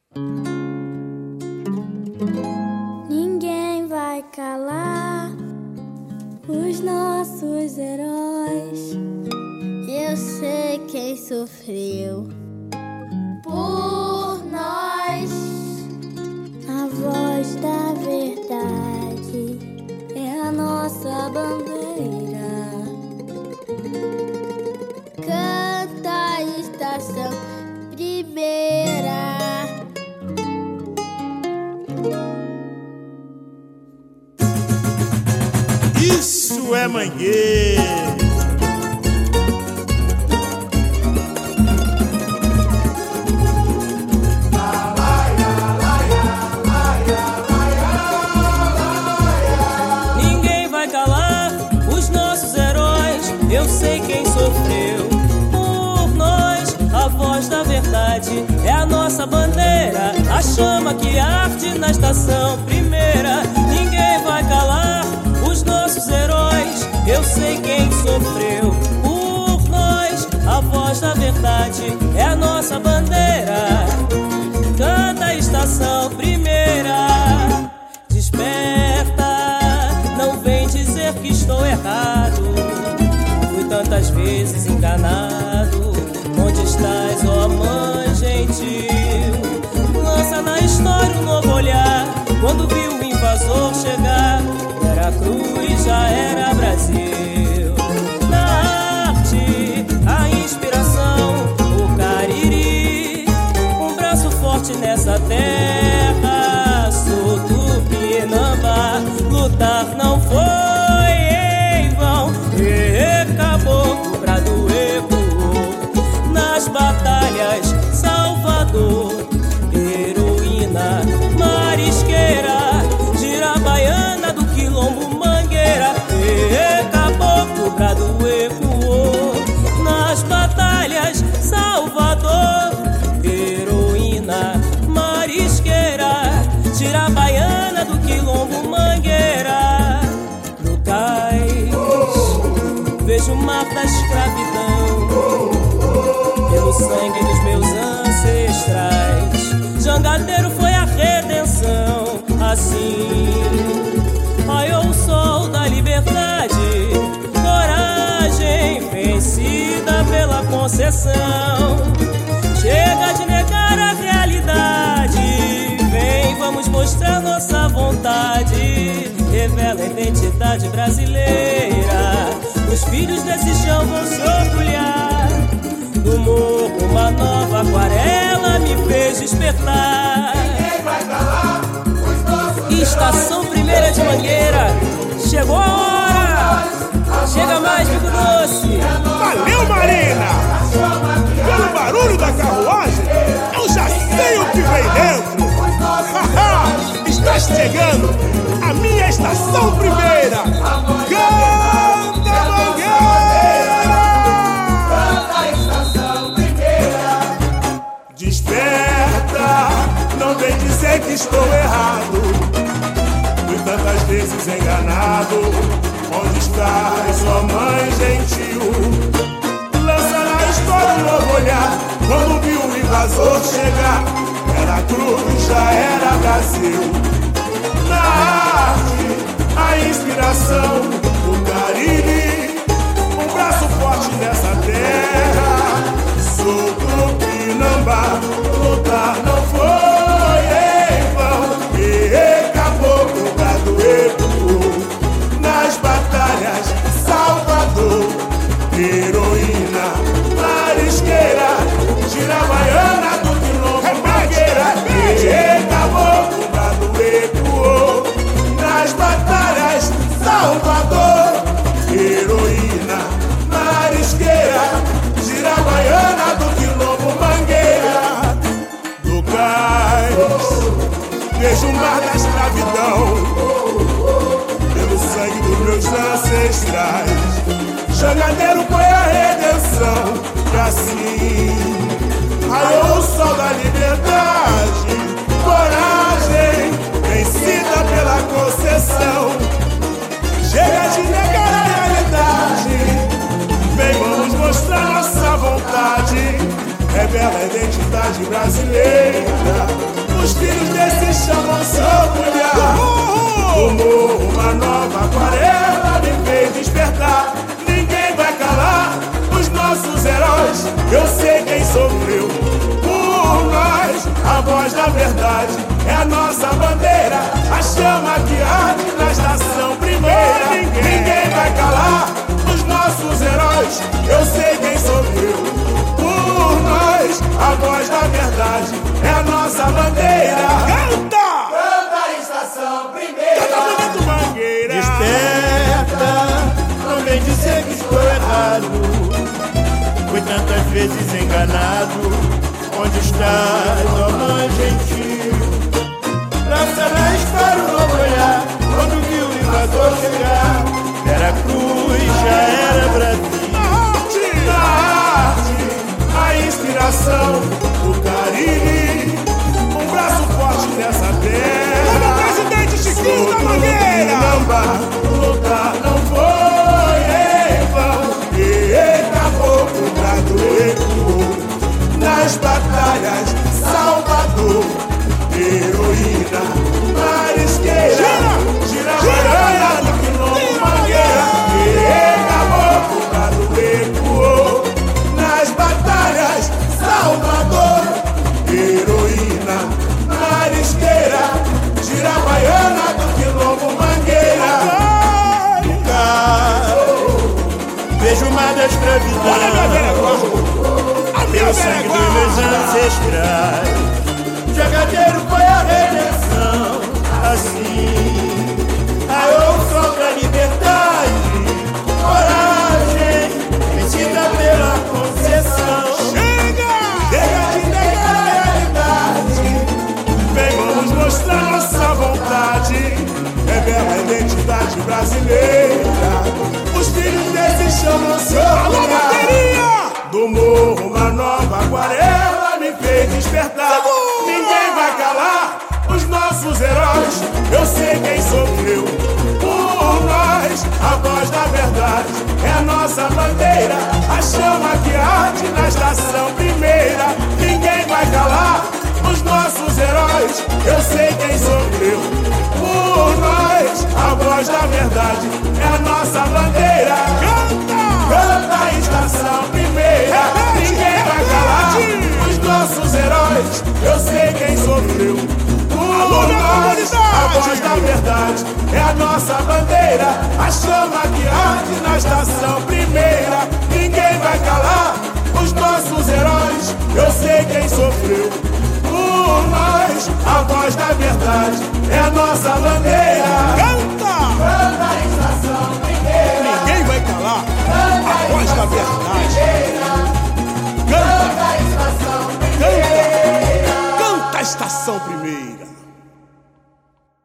Ninguém vai calar os nossos heróis. Eu sei quem sofreu por nós. A voz da verdade é a nossa bandeira. Canta a estação primeira. Isso é Mangueira. Ninguém vai calar os nossos heróis. Eu sei quem sofreu por nós. A voz da verdade é a nossa bandeira, a chama que arde na estação primeira. Ninguém vai calar os nossos heróis. Eu sei quem sofreu por nós. A voz da verdade é a nossa bandeira. Canta a estação primeira. Desperta, não vem dizer que estou errado. Fui tantas vezes enganado. Onde estás, ó mãe gentil? Lança na história um novo olhar. Quando viu o invasor chegar, era cruz, já era Brasil. Na arte, a inspiração, o Cariri, um braço forte nessa terra. Sou Tupinambá, lutar não foi em vão. Caboclo, brado ecoou nas batalhas, Salvador, heroína, marisqueira, girabaiana do quilombo Mangueira. Caboclo, brado ecoou nas batalhas, Salvador, heroína, marisqueira, girabaiana do quilombo Mangueira. No cais vejo o mapa da escravidão, pelo sangue dos meus ancestrais. Jangadeiro foi a redenção. Assim raiou o sol da liberdade, coragem vencida pela concessão. Chega de negar a realidade, vem, vamos mostrar nossa vontade. Revela a identidade brasileira. Os filhos desse chão vão se orgulhar. No morro uma nova aquarela me fez despertar. Estação primeira de Mangueira, chegou a hora. Chega mais, Bico Doce. Valeu, Marina! Pelo barulho da carruagem, eu já sei o que vem dentro. Está chegando a minha estação primeira. Canta, Mangueira! Desperta, não vem dizer que estou errado. Fui tantas vezes enganado. Onde estás, ó mãe gentil? Lança na história um novo olhar. Quando viu o invasor chegar, era cruz, já era Brasil. Na arte, a inspiração, o Cariri, um braço forte nessa terra. Sou Tupinambá, lutar não foi em vão. Caboclo, brado ecoou nas batalhas, Salvador, heroína, marisqueira, girabaiana do quilombo Mangueira. Caboclo, brado ecoou nas batalhas, Salvador, heroína, marisqueira, girabaiana do quilombo Mangueira. Do cais vejo o mar da escravidão, pelo sangue dos meus ancestrais. Jangadeiro foi a redenção. E assim raiou o sol da liberdade, coragem vencida pela concessão. Chega de negar a realidade, vem, vamos mostrar nossa vontade. Revela a identidade brasileira. chamam se orgulhar. Do morro, uma nova aquarela me fez despertar. Ninguém vai calar os nossos heróis. Eu sei quem sofreu por nós. A voz da verdade é a nossa bandeira, a chama que arde na estação primeira. Ninguém vai calar os nossos heróis. Eu sei quem sofreu por nós. A voz da verdade é a nossa bandeira. Canta! Canta a estação primeira. Canta bonito, Mangueira. Desperta, não vem dizer que estou errado. Fui tantas vezes enganado. Onde estás, ó mãe gentil? Lança-nas para o novo olhar. Quando viu o invasor chegar, Vera Cruz já era Brasil. A arte, a inspiração, o carinho, um braço forte nessa terra. Como presidente Chiquinho da Mangueira. Lutar não foi em vão. E caboclo brasileiro nas batalhas, Salvador, heroína, marisqueira, gira baiana do quilombo Mangueira. E caboclo brasileiro nas batalhas, Salvador, heroína, marisqueira, gira baiana do quilombo Mangueira. Vejo o mar da escravidão pelo sangue dos meus ancestrais. Jagadeiro foi a redenção. Assim raiou o sol da liberdade. Coragem vencida pela concessão. Chega de negar a realidade. Vem, vamos mostrar nossa vontade. Revela a identidade brasileira. Os filhos desse chamam se orgulhar. Do morro, uma nova aquarela me fez despertar. Ninguém vai calar os nossos heróis. Eu sei quem sofreu por nós. A voz da verdade é a nossa bandeira, a chama que arde na estação primeira. Ninguém vai calar os nossos heróis. Eu sei quem sofreu por nós. A voz da verdade é a nossa bandeira. Canta a estação primeira. Ninguém vai calar os nossos heróis. Eu sei quem sofreu por nós. A voz da verdade é a nossa bandeira, a chama que arde na estação primeira. Ninguém vai calar os nossos heróis. Eu sei quem sofreu por nós. A voz da verdade é a nossa bandeira. Canta! Canta a estação primeira. Ninguém vai calar a voz da verdade. Canta a estação primeira. Canta a estação primeira.